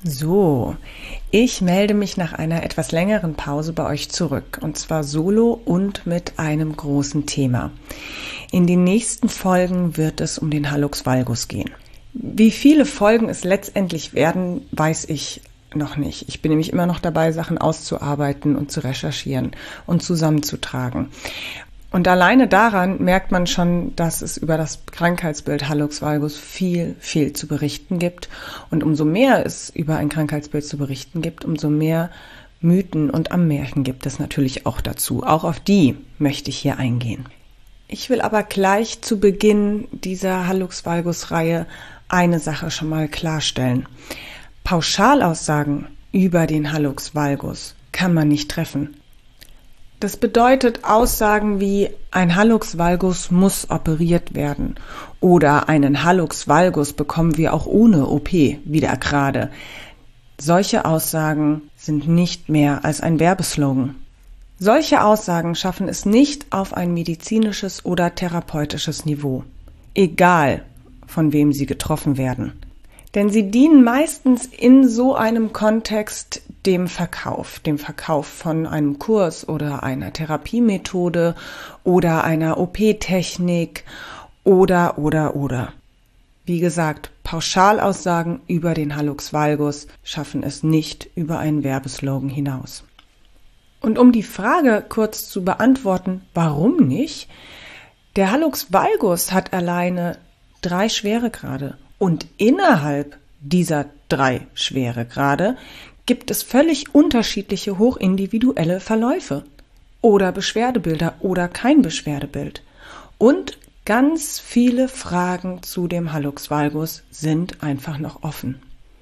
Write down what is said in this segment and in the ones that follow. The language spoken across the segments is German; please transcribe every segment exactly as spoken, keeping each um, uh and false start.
So, ich melde mich nach einer etwas längeren Pause bei euch zurück, und zwar solo und mit einem großen Thema. In den nächsten Folgen wird es um den Hallux valgus gehen. Wie viele Folgen es letztendlich werden, weiß ich noch nicht. Ich bin nämlich immer noch dabei, Sachen auszuarbeiten und zu recherchieren und zusammenzutragen. Und alleine daran merkt man schon, dass es über das Krankheitsbild Hallux valgus viel, viel zu berichten gibt. Und umso mehr es über ein Krankheitsbild zu berichten gibt, umso mehr Mythen und Ammärchen gibt es natürlich auch dazu. Auch auf die möchte ich hier eingehen. Ich will aber gleich zu Beginn dieser Hallux valgus-Reihe eine Sache schon mal klarstellen. Pauschalaussagen über den Hallux valgus kann man nicht treffen. Das bedeutet Aussagen wie ein Hallux valgus muss operiert werden oder einen Hallux valgus bekommen wir auch ohne O P wieder gerade. Solche Aussagen sind nicht mehr als ein Werbeslogan. Solche Aussagen schaffen es nicht auf ein medizinisches oder therapeutisches Niveau, egal von wem sie getroffen werden. Denn sie dienen meistens in so einem Kontext dem Verkauf, dem Verkauf von einem Kurs oder einer Therapiemethode oder einer O P-Technik oder, oder, oder. Wie gesagt, Pauschalaussagen über den Hallux valgus schaffen es nicht über einen Werbeslogan hinaus. Und um die Frage kurz zu beantworten, warum nicht? Der Hallux valgus hat alleine drei Schweregrade. Und innerhalb dieser drei Schweregrade gibt es völlig unterschiedliche hochindividuelle Verläufe oder Beschwerdebilder oder kein Beschwerdebild. Und ganz viele Fragen zu dem Hallux valgus sind einfach noch offen.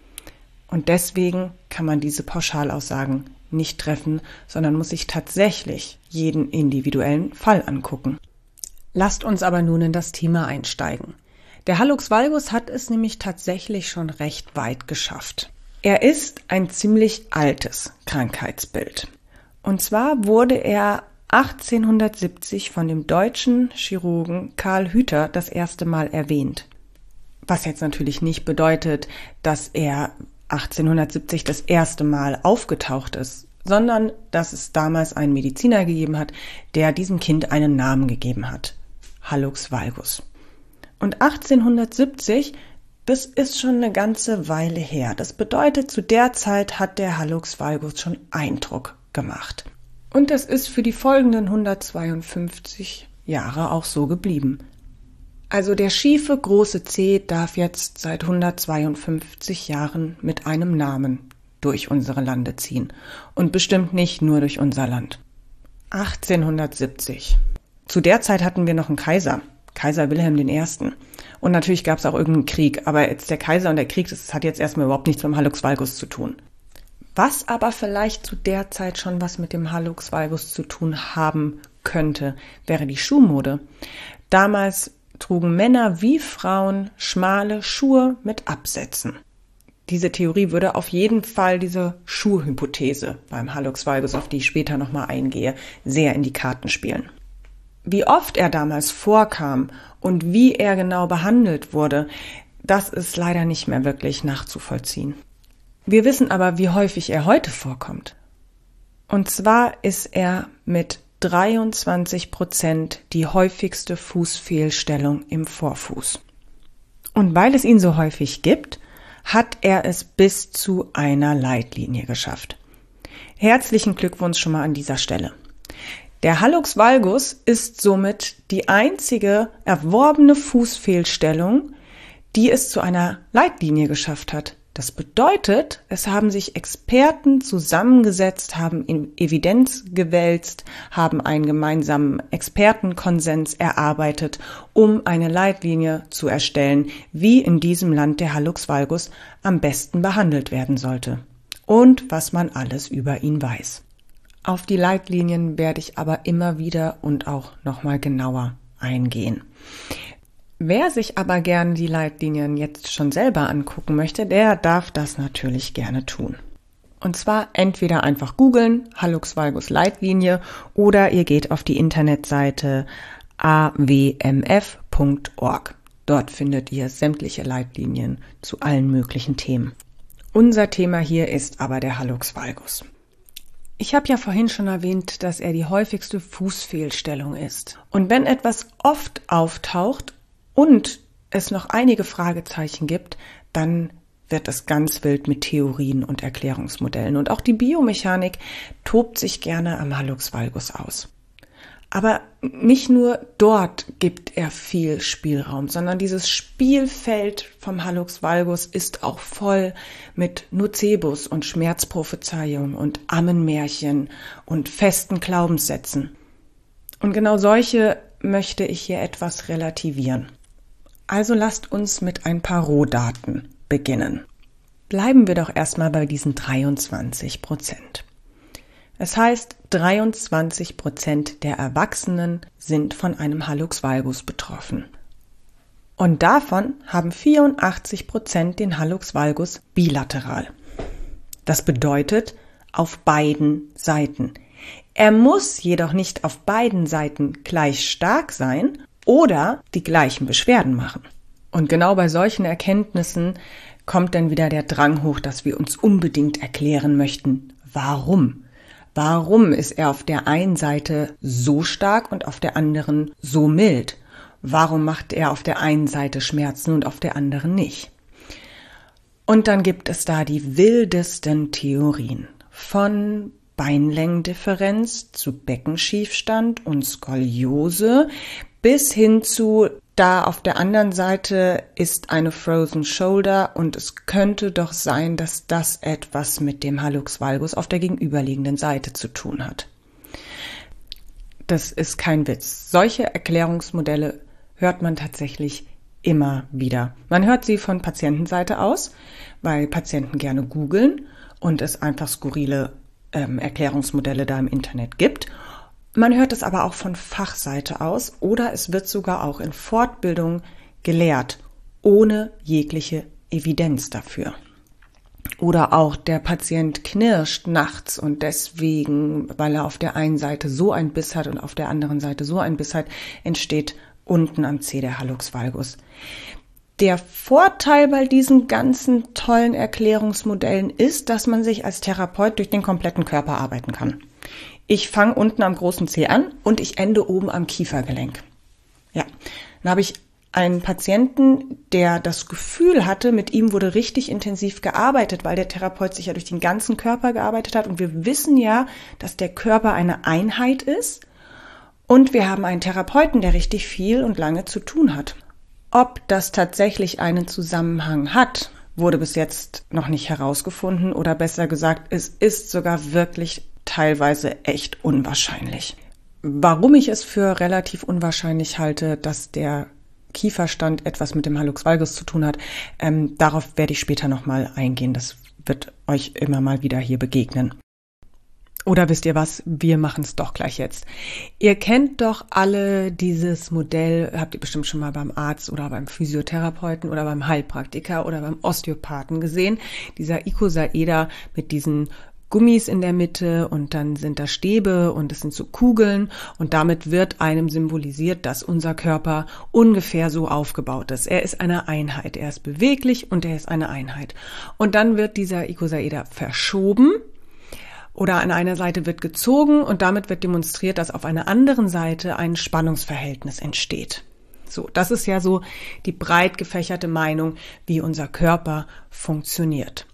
Und deswegen kann man diese Pauschalaussagen nicht treffen, sondern muss sich tatsächlich jeden individuellen Fall angucken. Lasst uns aber nun in das Thema einsteigen. Der Hallux valgus hat es nämlich tatsächlich schon recht weit geschafft. Er ist ein ziemlich altes Krankheitsbild. Und zwar wurde er achtzehnhundertsiebzig von dem deutschen Chirurgen Karl Hüther das erste Mal erwähnt. Was jetzt natürlich nicht bedeutet, dass er achtzehnhundertsiebzig das erste Mal aufgetaucht ist, sondern dass es damals einen Mediziner gegeben hat, der diesem Kind einen Namen gegeben hat. Hallux valgus. Und achtzehnhundertsiebzig, das ist schon eine ganze Weile her. Das bedeutet, zu der Zeit hat der Hallux valgus schon Eindruck gemacht. Und das ist für die folgenden hundertzweiundfünfzig Jahre auch so geblieben. Also der schiefe große C darf jetzt seit hundertzweiundfünfzig Jahren mit einem Namen durch unsere Lande ziehen. Und bestimmt nicht nur durch unser Land. achtzehnhundertsiebzig. Zu der Zeit hatten wir noch einen Kaiser. Kaiser Wilhelm der Erste. Und natürlich gab es auch irgendeinen Krieg, aber jetzt der Kaiser und der Krieg, das hat jetzt erstmal überhaupt nichts mit dem Hallux valgus zu tun. Was aber vielleicht zu der Zeit schon was mit dem Hallux valgus zu tun haben könnte, wäre die Schuhmode. Damals trugen Männer wie Frauen schmale Schuhe mit Absätzen. Diese Theorie würde auf jeden Fall diese Schuhhypothese beim Hallux valgus, auf die ich später nochmal eingehe, sehr in die Karten spielen. Wie oft er damals vorkam und wie er genau behandelt wurde, das ist leider nicht mehr wirklich nachzuvollziehen. Wir wissen aber, wie häufig er heute vorkommt. Und zwar ist er mit dreiundzwanzig Prozent die häufigste Fußfehlstellung im Vorfuß. Und weil es ihn so häufig gibt, hat er es bis zu einer Leitlinie geschafft. Herzlichen Glückwunsch schon mal an dieser Stelle. Der Hallux valgus ist somit die einzige erworbene Fußfehlstellung, die es zu einer Leitlinie geschafft hat. Das bedeutet, es haben sich Experten zusammengesetzt, haben Evidenz gewälzt, haben einen gemeinsamen Expertenkonsens erarbeitet, um eine Leitlinie zu erstellen, wie in diesem Land der Hallux valgus am besten behandelt werden sollte und was man alles über ihn weiß. Auf die Leitlinien werde ich aber immer wieder und auch nochmal genauer eingehen. Wer sich aber gerne die Leitlinien jetzt schon selber angucken möchte, der darf das natürlich gerne tun. Und zwar entweder einfach googeln, Hallux valgus Leitlinie, oder ihr geht auf die Internetseite a w m f punkt org. Dort findet ihr sämtliche Leitlinien zu allen möglichen Themen. Unser Thema hier ist aber der Hallux valgus. Ich habe ja vorhin schon erwähnt, dass er die häufigste Fußfehlstellung ist. Und wenn etwas oft auftaucht und es noch einige Fragezeichen gibt, dann wird es ganz wild mit Theorien und Erklärungsmodellen. Und auch die Biomechanik tobt sich gerne am Hallux valgus aus. Aber nicht nur dort gibt er viel Spielraum, sondern dieses Spielfeld vom Hallux valgus ist auch voll mit Nocebus und Schmerzprophezeiung und Ammenmärchen und festen Glaubenssätzen. Und genau solche möchte ich hier etwas relativieren. Also lasst uns mit ein paar Rohdaten beginnen. Bleiben wir doch erstmal bei diesen dreiundzwanzig Prozent. Es heißt, dreiundzwanzig Prozent der Erwachsenen sind von einem Hallux valgus betroffen. Und davon haben vierundachtzig Prozent den Hallux valgus bilateral. Das bedeutet auf beiden Seiten. Er muss jedoch nicht auf beiden Seiten gleich stark sein oder die gleichen Beschwerden machen. Und genau bei solchen Erkenntnissen kommt dann wieder der Drang hoch, dass wir uns unbedingt erklären möchten, warum. Warum ist er auf der einen Seite so stark und auf der anderen so mild? Warum macht er auf der einen Seite Schmerzen und auf der anderen nicht? Und dann gibt es da die wildesten Theorien. Von Beinlängendifferenz zu Beckenschiefstand und Skoliose bis hin zu, da auf der anderen Seite ist eine Frozen Shoulder und es könnte doch sein, dass das etwas mit dem Hallux valgus auf der gegenüberliegenden Seite zu tun hat. Das ist kein Witz. Solche Erklärungsmodelle hört man tatsächlich immer wieder. Man hört sie von Patientenseite aus, weil Patienten gerne googeln und es einfach skurrile ähm, Erklärungsmodelle da im Internet gibt. Man hört es aber auch von Fachseite aus oder es wird sogar auch in Fortbildung gelehrt, ohne jegliche Evidenz dafür. Oder auch der Patient knirscht nachts und deswegen, weil er auf der einen Seite so ein Biss hat und auf der anderen Seite so ein Biss hat, entsteht unten am Zeh der Hallux valgus. Der Vorteil bei diesen ganzen tollen Erklärungsmodellen ist, dass man sich als Therapeut durch den kompletten Körper arbeiten kann. Ich fange unten am großen Zeh an und ich ende oben am Kiefergelenk. Ja, dann habe ich einen Patienten, der das Gefühl hatte, mit ihm wurde richtig intensiv gearbeitet, weil der Therapeut sich ja durch den ganzen Körper gearbeitet hat. Und wir wissen ja, dass der Körper eine Einheit ist. Und wir haben einen Therapeuten, der richtig viel und lange zu tun hat. Ob das tatsächlich einen Zusammenhang hat, wurde bis jetzt noch nicht herausgefunden. Oder besser gesagt, es ist sogar wirklich teilweise echt unwahrscheinlich. Warum ich es für relativ unwahrscheinlich halte, dass der Kieferstand etwas mit dem Hallux valgus zu tun hat, ähm, darauf werde ich später nochmal eingehen. Das wird euch immer mal wieder hier begegnen. Oder wisst ihr was? Wir machen es doch gleich jetzt. Ihr kennt doch alle dieses Modell, habt ihr bestimmt schon mal beim Arzt oder beim Physiotherapeuten oder beim Heilpraktiker oder beim Osteopathen gesehen. Dieser Ikosaeder mit diesen Gummis in der Mitte und dann sind da Stäbe und es sind so Kugeln und damit wird einem symbolisiert, dass unser Körper ungefähr so aufgebaut ist. Er ist eine Einheit, er ist beweglich und er ist eine Einheit. Und dann wird dieser Ikosaeder verschoben oder an einer Seite wird gezogen und damit wird demonstriert, dass auf einer anderen Seite ein Spannungsverhältnis entsteht. So, das ist ja so die breit gefächerte Meinung, wie unser Körper funktioniert.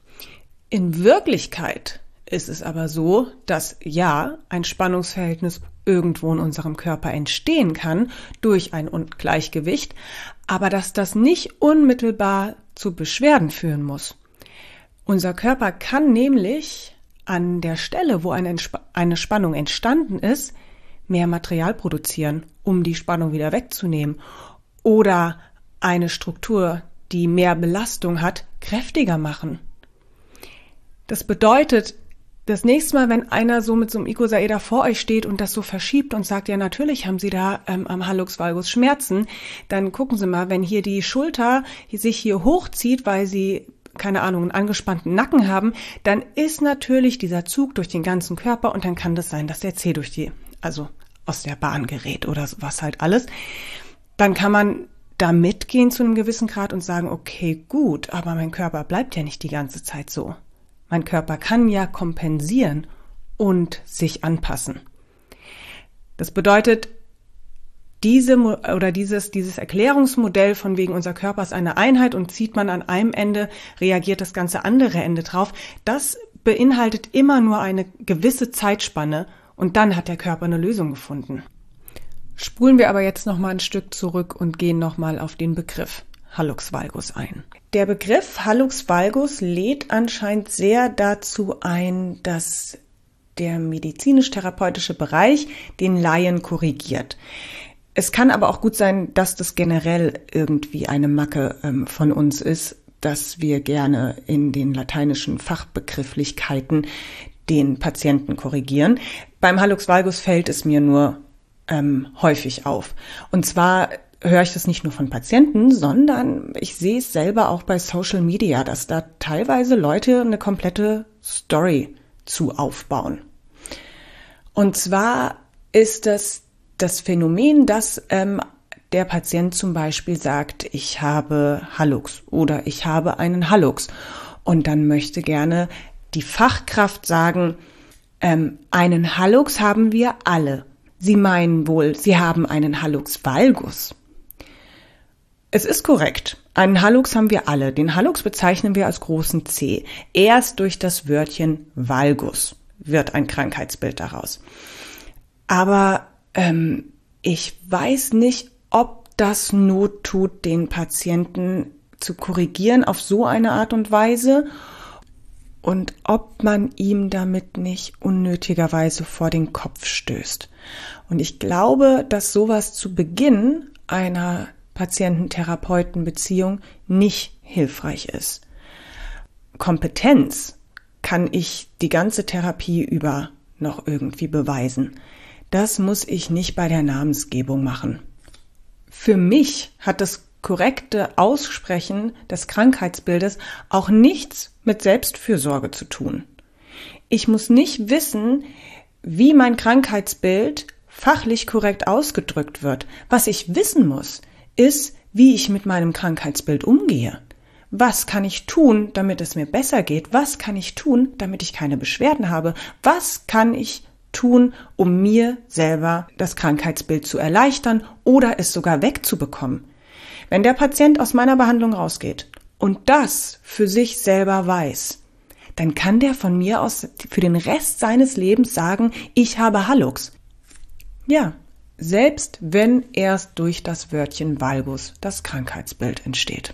In Wirklichkeit ist es aber so, dass ja, ein Spannungsverhältnis irgendwo in unserem Körper entstehen kann durch ein Ungleichgewicht, aber dass das nicht unmittelbar zu Beschwerden führen muss. Unser Körper kann nämlich an der Stelle, wo eine, eine Spannung entstanden ist, mehr Material produzieren, um die Spannung wieder wegzunehmen oder eine Struktur, die mehr Belastung hat, kräftiger machen. Das bedeutet, das nächste Mal, wenn einer so mit so einem Ikosaeder vor euch steht und das so verschiebt und sagt, ja natürlich haben Sie da ähm, am Hallux valgus Schmerzen, dann gucken Sie mal, wenn hier die Schulter sich hier hochzieht, weil Sie, keine Ahnung, einen angespannten Nacken haben, dann ist natürlich dieser Zug durch den ganzen Körper und dann kann das sein, dass der Zeh durch die, also aus der Bahn gerät oder was halt alles. Dann kann man da mitgehen zu einem gewissen Grad und sagen, okay, gut, aber mein Körper bleibt ja nicht die ganze Zeit so. Mein Körper kann ja kompensieren und sich anpassen. Das bedeutet, diese oder dieses, dieses Erklärungsmodell von wegen unser Körper ist eine Einheit und zieht man an einem Ende, reagiert das ganze andere Ende drauf, das beinhaltet immer nur eine gewisse Zeitspanne und dann hat der Körper eine Lösung gefunden. Spulen wir aber jetzt noch mal ein Stück zurück und gehen noch mal auf den Begriff Hallux valgus ein. Der Begriff Hallux valgus lädt anscheinend sehr dazu ein, dass der medizinisch-therapeutische Bereich den Laien korrigiert. Es kann aber auch gut sein, dass das generell irgendwie eine Macke ähm, von uns ist, dass wir gerne in den lateinischen Fachbegrifflichkeiten den Patienten korrigieren. Beim Hallux valgus fällt es mir nur ähm, häufig auf. Und zwar höre ich das nicht nur von Patienten, sondern ich sehe es selber auch bei Social Media, dass da teilweise Leute eine komplette Story zu aufbauen. Und zwar ist es das Phänomen, dass ähm, der Patient zum Beispiel sagt, ich habe Hallux oder ich habe einen Hallux. Und dann möchte gerne die Fachkraft sagen, ähm, einen Hallux haben wir alle. Sie meinen wohl, Sie haben einen Hallux valgus. Es ist korrekt. Einen Hallux haben wir alle. Den Hallux bezeichnen wir als großen C. Erst durch das Wörtchen valgus wird ein Krankheitsbild daraus. Aber ähm, ich weiß nicht, ob das Not tut, den Patienten zu korrigieren auf so eine Art und Weise und ob man ihm damit nicht unnötigerweise vor den Kopf stößt. Und ich glaube, dass sowas zu Beginn einer Patienten-Therapeuten-Beziehung nicht hilfreich ist. Kompetenz kann ich die ganze Therapie über noch irgendwie beweisen. Das muss ich nicht bei der Namensgebung machen. Für mich hat das korrekte Aussprechen des Krankheitsbildes auch nichts mit Selbstfürsorge zu tun. Ich muss nicht wissen, wie mein Krankheitsbild fachlich korrekt ausgedrückt wird. Was ich wissen muss, ist, wie ich mit meinem Krankheitsbild umgehe. Was kann ich tun, damit es mir besser geht? Was kann ich tun, damit ich keine Beschwerden habe? Was kann ich tun, um mir selber das Krankheitsbild zu erleichtern oder es sogar wegzubekommen? Wenn der Patient aus meiner Behandlung rausgeht und das für sich selber weiß, dann kann der von mir aus für den Rest seines Lebens sagen, ich habe Hallux. Ja, selbst wenn erst durch das Wörtchen valgus das Krankheitsbild entsteht.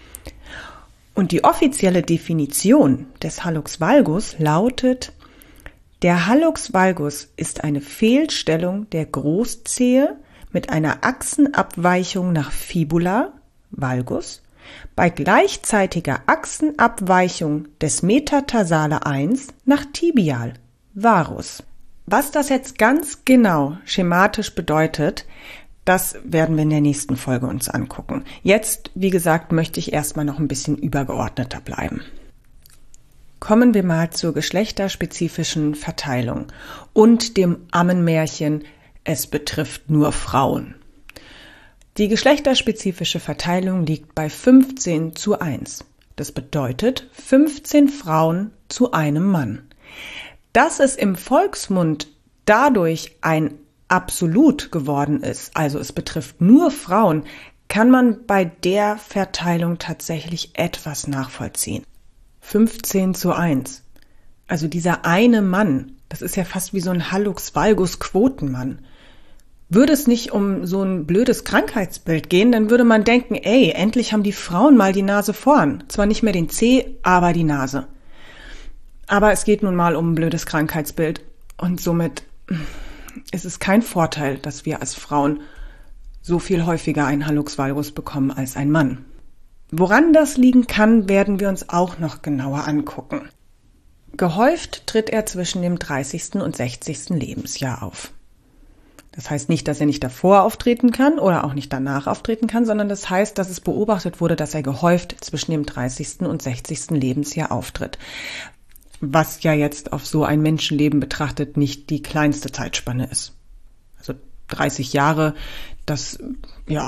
Und die offizielle Definition des Hallux valgus lautet: Der Hallux valgus ist eine Fehlstellung der Großzehe mit einer Achsenabweichung nach Fibula, Valgus, bei gleichzeitiger Achsenabweichung des Metatarsale eins nach Tibial, Varus. Was das jetzt ganz genau schematisch bedeutet, das werden wir in der nächsten Folge uns angucken. Jetzt, wie gesagt, möchte ich erstmal noch ein bisschen übergeordneter bleiben. Kommen wir mal zur geschlechterspezifischen Verteilung und dem Ammenmärchen, es betrifft nur Frauen. Die geschlechterspezifische Verteilung liegt bei fünfzehn zu eins. Das bedeutet fünfzehn Frauen zu einem Mann. Dass es im Volksmund dadurch ein Absolut geworden ist, also es betrifft nur Frauen, kann man bei der Verteilung tatsächlich etwas nachvollziehen. fünfzehn zu eins. Also dieser eine Mann, das ist ja fast wie so ein Hallux valgus Quotenmann. Würde es nicht um so ein blödes Krankheitsbild gehen, dann würde man denken, ey, endlich haben die Frauen mal die Nase vorn. Zwar nicht mehr den C, aber die Nase. Aber es geht nun mal um ein blödes Krankheitsbild und somit ist es kein Vorteil, dass wir als Frauen so viel häufiger einen Hallux valgus bekommen als ein Mann. Woran das liegen kann, werden wir uns auch noch genauer angucken. Gehäuft tritt er zwischen dem dreißigsten und sechzigsten Lebensjahr auf. Das heißt nicht, dass er nicht davor auftreten kann oder auch nicht danach auftreten kann, sondern das heißt, dass es beobachtet wurde, dass er gehäuft zwischen dem dreißigsten und sechzigsten Lebensjahr auftritt. Was ja jetzt auf so ein Menschenleben betrachtet nicht die kleinste Zeitspanne ist. Also dreißig Jahre, das, ja,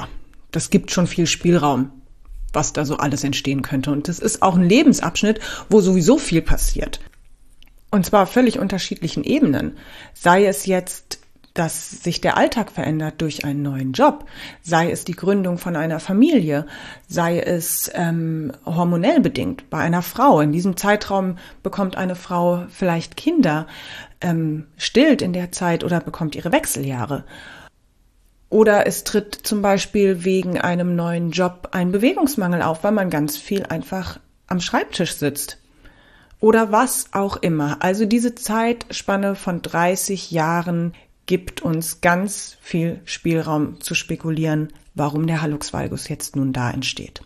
das gibt schon viel Spielraum, was da so alles entstehen könnte. Und das ist auch ein Lebensabschnitt, wo sowieso viel passiert. Und zwar auf völlig unterschiedlichen Ebenen. Sei es jetzt, dass sich der Alltag verändert durch einen neuen Job, sei es die Gründung von einer Familie, sei es ähm, hormonell bedingt bei einer Frau. In diesem Zeitraum bekommt eine Frau vielleicht Kinder, ähm, stillt in der Zeit oder bekommt ihre Wechseljahre. Oder es tritt zum Beispiel wegen einem neuen Job ein Bewegungsmangel auf, weil man ganz viel einfach am Schreibtisch sitzt. Oder was auch immer. Also diese Zeitspanne von dreißig Jahren gibt uns ganz viel Spielraum zu spekulieren, warum der Hallux valgus jetzt nun da entsteht.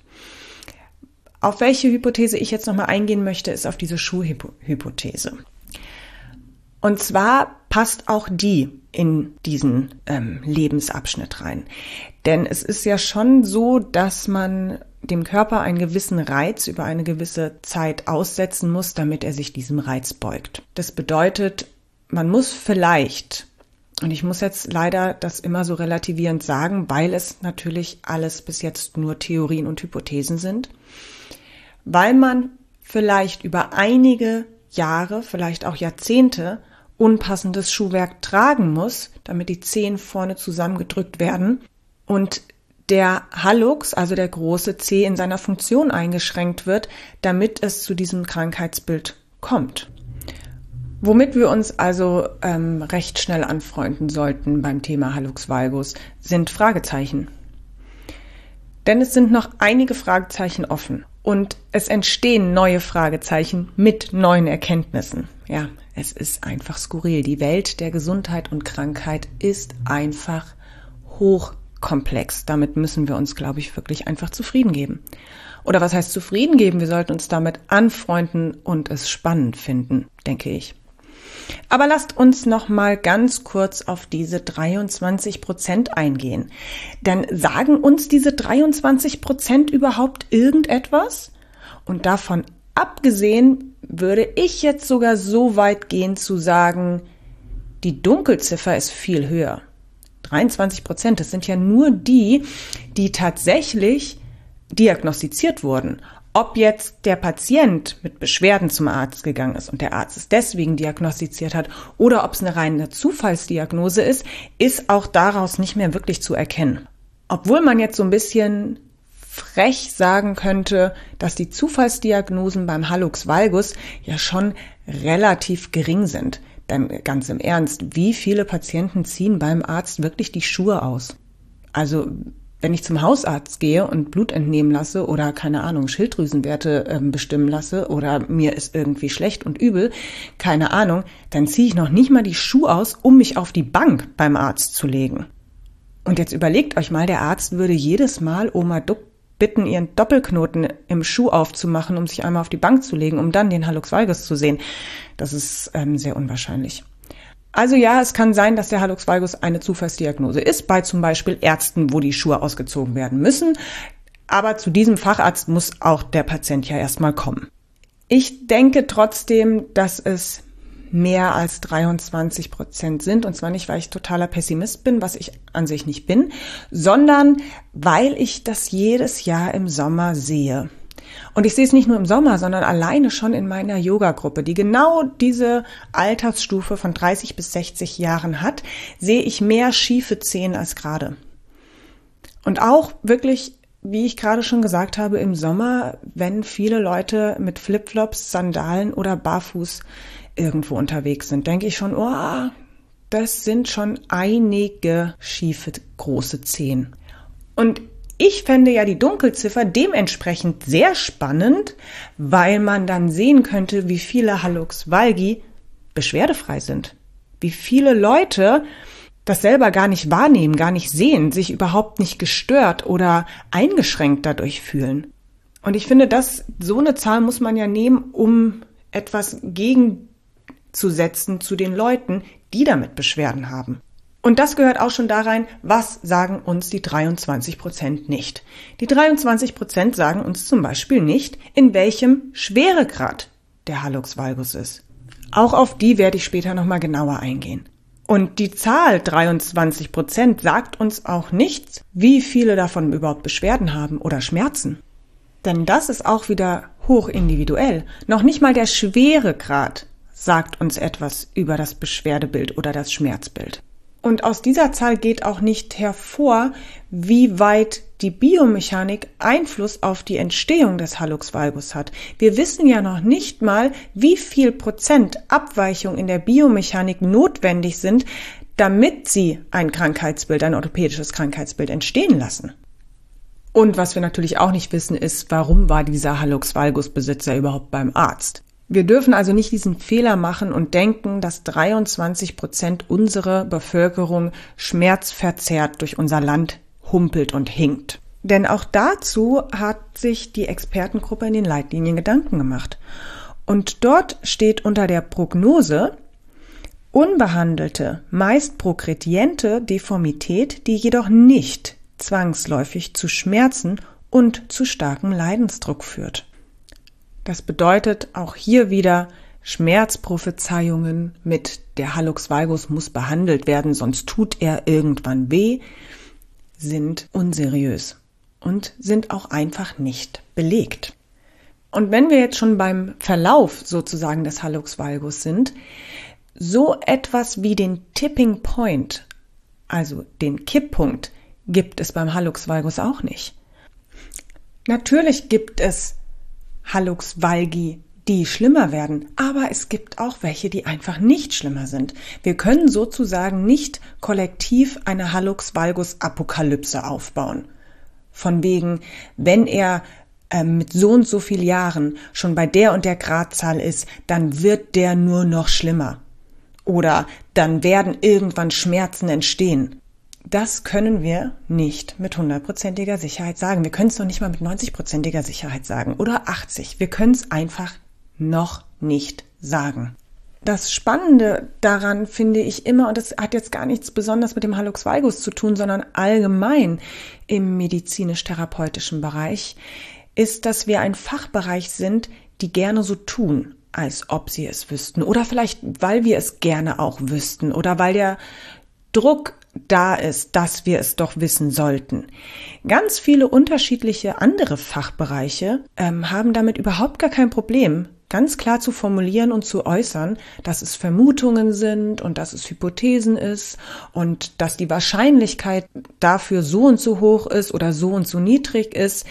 Auf welche Hypothese ich jetzt nochmal eingehen möchte, ist auf diese Schuhhypothese. Und zwar passt auch die in diesen ähm, Lebensabschnitt rein. Denn es ist ja schon so, dass man dem Körper einen gewissen Reiz über eine gewisse Zeit aussetzen muss, damit er sich diesem Reiz beugt. Das bedeutet, man muss vielleicht, und ich muss jetzt leider das immer so relativierend sagen, weil es natürlich alles bis jetzt nur Theorien und Hypothesen sind, weil man vielleicht über einige Jahre, vielleicht auch Jahrzehnte unpassendes Schuhwerk tragen muss, damit die Zehen vorne zusammengedrückt werden und der Hallux, also der große Zeh, in seiner Funktion eingeschränkt wird, damit es zu diesem Krankheitsbild kommt. Womit wir uns also ähm, recht schnell anfreunden sollten beim Thema Hallux valgus, sind Fragezeichen. Denn es sind noch einige Fragezeichen offen und es entstehen neue Fragezeichen mit neuen Erkenntnissen. Ja, es ist einfach skurril. Die Welt der Gesundheit und Krankheit ist einfach hochkomplex. Damit müssen wir uns, glaube ich, wirklich einfach zufrieden geben. Oder was heißt zufrieden geben? Wir sollten uns damit anfreunden und es spannend finden, denke ich. Aber lasst uns noch mal ganz kurz auf diese dreiundzwanzig Prozent eingehen. Denn sagen uns diese dreiundzwanzig Prozent überhaupt irgendetwas? Und davon abgesehen würde ich jetzt sogar so weit gehen zu sagen, die Dunkelziffer ist viel höher. dreiundzwanzig Prozent, das sind ja nur die, die tatsächlich diagnostiziert wurden. Ob jetzt der Patient mit Beschwerden zum Arzt gegangen ist und der Arzt es deswegen diagnostiziert hat oder ob es eine reine Zufallsdiagnose ist, ist auch daraus nicht mehr wirklich zu erkennen. Obwohl man jetzt so ein bisschen frech sagen könnte, dass die Zufallsdiagnosen beim Hallux valgus ja schon relativ gering sind. Denn ganz im Ernst, wie viele Patienten ziehen beim Arzt wirklich die Schuhe aus? Also wenn ich zum Hausarzt gehe und Blut entnehmen lasse oder, keine Ahnung, Schilddrüsenwerte äh, bestimmen lasse oder mir ist irgendwie schlecht und übel, keine Ahnung, dann ziehe ich noch nicht mal die Schuhe aus, um mich auf die Bank beim Arzt zu legen. Und jetzt überlegt euch mal, der Arzt würde jedes Mal Oma Duck bitten, ihren Doppelknoten im Schuh aufzumachen, um sich einmal auf die Bank zu legen, um dann den Hallux valgus zu sehen. Das ist ähm, sehr unwahrscheinlich. Also ja, es kann sein, dass der Hallux valgus eine Zufallsdiagnose ist, bei zum Beispiel Ärzten, wo die Schuhe ausgezogen werden müssen. Aber zu diesem Facharzt muss auch der Patient ja erstmal kommen. Ich denke trotzdem, dass es mehr als dreiundzwanzig Prozent sind. Und zwar nicht, weil ich totaler Pessimist bin, was ich an sich nicht bin, sondern weil ich das jedes Jahr im Sommer sehe. Und ich sehe es nicht nur im Sommer, sondern alleine schon in meiner Yoga-Gruppe, die genau diese Altersstufe von dreißig bis sechzig Jahren hat, sehe ich mehr schiefe Zehen als gerade. Und auch wirklich, wie ich gerade schon gesagt habe, im Sommer, wenn viele Leute mit Flipflops, Sandalen oder barfuß irgendwo unterwegs sind, denke ich schon, oh, das sind schon einige schiefe, große Zehen. Und ich fände ja die Dunkelziffer dementsprechend sehr spannend, weil man dann sehen könnte, wie viele Hallux valgi beschwerdefrei sind. Wie viele Leute das selber gar nicht wahrnehmen, gar nicht sehen, sich überhaupt nicht gestört oder eingeschränkt dadurch fühlen. Und ich finde, dass so eine Zahl muss man ja nehmen, um etwas gegenzusetzen zu den Leuten, die damit Beschwerden haben. Und das gehört auch schon da rein, was sagen uns die dreiundzwanzig Prozent nicht. Die dreiundzwanzig Prozent sagen uns zum Beispiel nicht, in welchem Schweregrad der Hallux valgus ist. Auch auf die werde ich später nochmal genauer eingehen. Und die Zahl dreiundzwanzig Prozent sagt uns auch nichts, wie viele davon überhaupt Beschwerden haben oder Schmerzen. Denn das ist auch wieder hoch individuell. Noch nicht mal der Schweregrad sagt uns etwas über das Beschwerdebild oder das Schmerzbild. Und aus dieser Zahl geht auch nicht hervor, wie weit die Biomechanik Einfluss auf die Entstehung des Hallux valgus hat. Wir wissen ja noch nicht mal, wie viel Prozent Abweichung in der Biomechanik notwendig sind, damit sie ein Krankheitsbild, ein orthopädisches Krankheitsbild entstehen lassen. Und was wir natürlich auch nicht wissen, ist, warum war dieser Hallux valgus Besitzer überhaupt beim Arzt? Wir dürfen also nicht diesen Fehler machen und denken, dass dreiundzwanzig Prozent unserer Bevölkerung schmerzverzerrt durch unser Land humpelt und hinkt. Denn auch dazu hat sich die Expertengruppe in den Leitlinien Gedanken gemacht. Und dort steht unter der Prognose unbehandelte, meist progrediente Deformität, die jedoch nicht zwangsläufig zu Schmerzen und zu starkem Leidensdruck führt. Das bedeutet auch hier wieder Schmerzprophezeiungen mit der Hallux valgus muss behandelt werden, sonst tut er irgendwann weh, sind unseriös und sind auch einfach nicht belegt. Und wenn wir jetzt schon beim Verlauf sozusagen des Hallux valgus sind, so etwas wie den Tipping Point, also den Kipppunkt, gibt es beim Hallux valgus auch nicht. Natürlich gibt es Hallux valgi, die schlimmer werden, aber es gibt auch welche, die einfach nicht schlimmer sind. Wir können sozusagen nicht kollektiv eine Hallux valgus Apokalypse aufbauen. Von wegen, wenn er äh, mit so und so viel Jahren schon bei der und der Gradzahl ist, dann wird der nur noch schlimmer. Oder dann werden irgendwann Schmerzen entstehen. Das können wir nicht mit hundertprozentiger Sicherheit sagen. Wir können es noch nicht mal mit neunzigprozentiger Sicherheit sagen oder achtzig. Wir können es einfach noch nicht sagen. Das Spannende daran finde ich immer, und das hat jetzt gar nichts besonders mit dem Hallux valgus zu tun, sondern allgemein im medizinisch-therapeutischen Bereich, ist, dass wir ein Fachbereich sind, die gerne so tun, als ob sie es wüssten. Oder vielleicht, weil wir es gerne auch wüssten oder weil der Druck da ist, dass wir es doch wissen sollten. Ganz viele unterschiedliche andere Fachbereiche ähm, haben damit überhaupt gar kein Problem, ganz klar zu formulieren und zu äußern, dass es Vermutungen sind und dass es Hypothesen ist und dass die Wahrscheinlichkeit dafür so und so hoch ist oder so und so niedrig ist.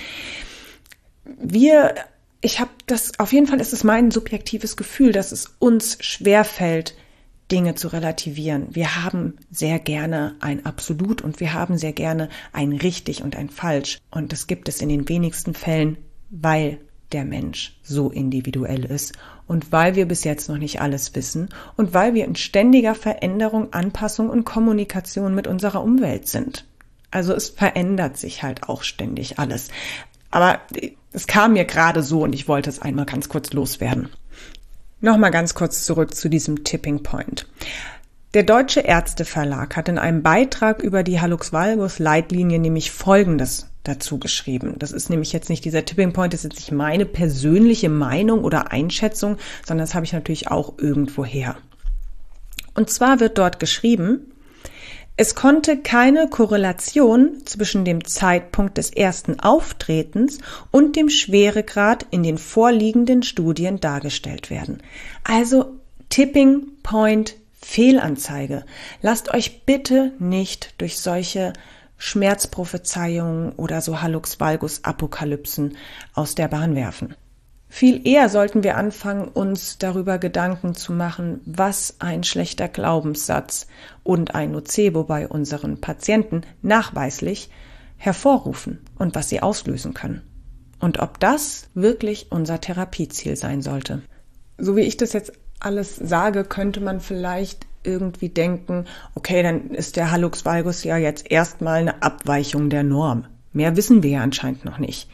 Wir, ich habe das, auf jeden Fall ist es mein subjektives Gefühl, dass es uns schwerfällt, Dinge zu relativieren. Wir haben sehr gerne ein Absolut und wir haben sehr gerne ein Richtig und ein Falsch. Und das gibt es in den wenigsten Fällen, weil der Mensch so individuell ist und weil wir bis jetzt noch nicht alles wissen und weil wir in ständiger Veränderung, Anpassung und Kommunikation mit unserer Umwelt sind. Also es verändert sich halt auch ständig alles. Aber es kam mir gerade so und ich wollte es einmal ganz kurz loswerden. Nochmal ganz kurz zurück zu diesem Tipping Point. Der Deutsche Ärzteverlag hat in einem Beitrag über die Hallux valgus Leitlinie nämlich Folgendes dazu geschrieben. Das ist nämlich jetzt nicht dieser Tipping Point, das ist jetzt nicht meine persönliche Meinung oder Einschätzung, sondern das habe ich natürlich auch irgendwo her. Und zwar wird dort geschrieben, es konnte keine Korrelation zwischen dem Zeitpunkt des ersten Auftretens und dem Schweregrad in den vorliegenden Studien dargestellt werden. Also Tipping Point Fehlanzeige. Lasst euch bitte nicht durch solche Schmerzprophezeiungen oder so Hallux valgus Apokalypsen aus der Bahn werfen. Viel eher sollten wir anfangen, uns darüber Gedanken zu machen, was ein schlechter Glaubenssatz und ein Nocebo bei unseren Patienten nachweislich hervorrufen und was sie auslösen können. Und ob das wirklich unser Therapieziel sein sollte. So wie ich das jetzt alles sage, könnte man vielleicht irgendwie denken, okay, dann ist der Hallux valgus ja jetzt erstmal eine Abweichung der Norm. Mehr wissen wir ja anscheinend noch nicht.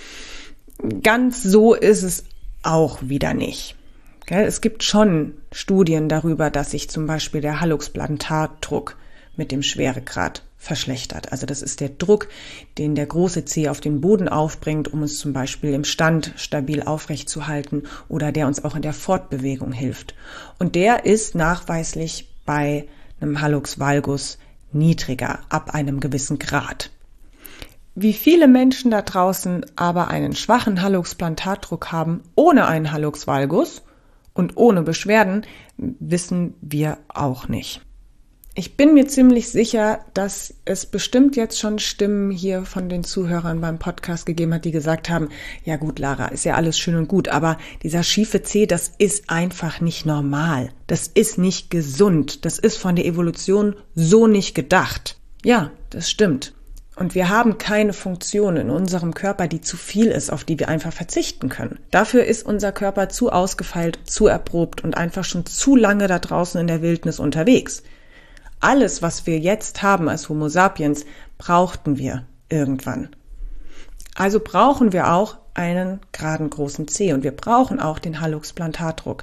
Ganz so ist es auch wieder nicht. Es gibt schon Studien darüber, dass sich zum Beispiel der Hallux-Plantar-Druck mit dem Schweregrad verschlechtert. Also das ist der Druck, den der große Zeh auf den Boden aufbringt, um uns zum Beispiel im Stand stabil aufrecht zu halten oder der uns auch in der Fortbewegung hilft. Und der ist nachweislich bei einem Hallux valgus niedriger, ab einem gewissen Grad. Wie viele Menschen da draußen aber einen schwachen Hallux-Plantatdruck haben, ohne einen Hallux valgus und ohne Beschwerden, wissen wir auch nicht. Ich bin mir ziemlich sicher, dass es bestimmt jetzt schon Stimmen hier von den Zuhörern beim Podcast gegeben hat, die gesagt haben, ja gut, Lara, ist ja alles schön und gut, aber dieser schiefe Zeh, das ist einfach nicht normal. Das ist nicht gesund. Das ist von der Evolution so nicht gedacht. Ja, das stimmt. Und wir haben keine Funktion in unserem Körper, die zu viel ist, auf die wir einfach verzichten können. Dafür ist unser Körper zu ausgefeilt, zu erprobt und einfach schon zu lange da draußen in der Wildnis unterwegs. Alles, was wir jetzt haben als Homo sapiens, brauchten wir irgendwann. Also brauchen wir auch einen geraden großen Zeh und wir brauchen auch den Hallux-Plantatdruck.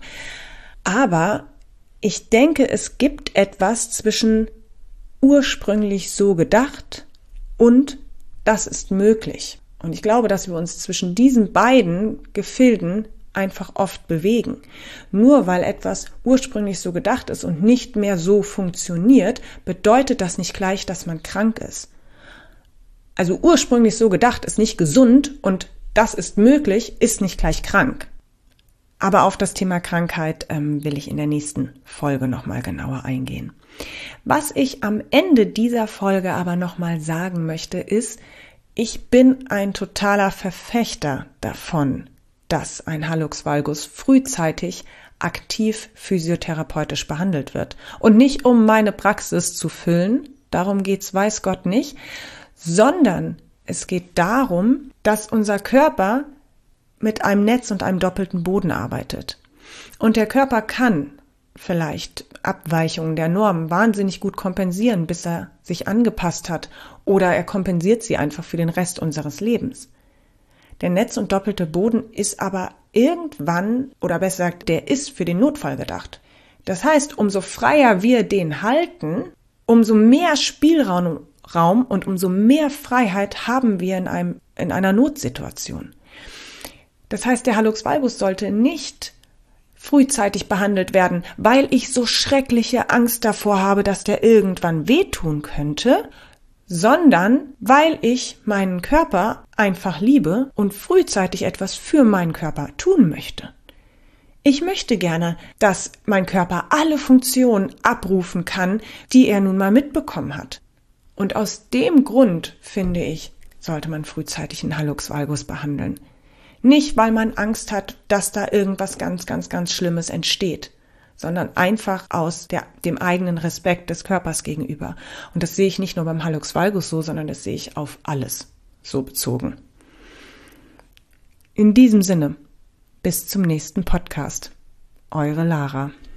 Aber ich denke, es gibt etwas zwischen ursprünglich so gedacht und das ist möglich. Und ich glaube, dass wir uns zwischen diesen beiden Gefilden einfach oft bewegen. Nur weil etwas ursprünglich so gedacht ist und nicht mehr so funktioniert, bedeutet das nicht gleich, dass man krank ist. Also ursprünglich so gedacht ist nicht gesund und das ist möglich, ist nicht gleich krank. Aber auf das Thema Krankheit ähm, will ich in der nächsten Folge nochmal genauer eingehen. Was ich am Ende dieser Folge aber nochmal sagen möchte, ist, ich bin ein totaler Verfechter davon, dass ein Hallux valgus frühzeitig aktiv physiotherapeutisch behandelt wird. Und nicht um meine Praxis zu füllen, darum geht's weiß Gott nicht, sondern es geht darum, dass unser Körper mit einem Netz und einem doppelten Boden arbeitet. Und der Körper kann vielleicht Abweichungen der Norm wahnsinnig gut kompensieren, bis er sich angepasst hat, oder er kompensiert sie einfach für den Rest unseres Lebens. Der Netz- und doppelte Boden ist aber irgendwann, oder besser gesagt, der ist für den Notfall gedacht. Das heißt, umso freier wir den halten, umso mehr Spielraum Raum und umso mehr Freiheit haben wir in einem, in einer Notsituation. Das heißt, der Hallux valgus sollte nicht frühzeitig behandelt werden, weil ich so schreckliche Angst davor habe, dass der irgendwann wehtun könnte, sondern weil ich meinen Körper einfach liebe und frühzeitig etwas für meinen Körper tun möchte. Ich möchte gerne, dass mein Körper alle Funktionen abrufen kann, die er nun mal mitbekommen hat. Und aus dem Grund, finde ich, sollte man frühzeitig einen Hallux valgus behandeln. Nicht, weil man Angst hat, dass da irgendwas ganz, ganz, ganz Schlimmes entsteht, sondern einfach aus der, dem eigenen Respekt des Körpers gegenüber. Und das sehe ich nicht nur beim Hallux valgus so, sondern das sehe ich auf alles so bezogen. In diesem Sinne, bis zum nächsten Podcast. Eure Lara.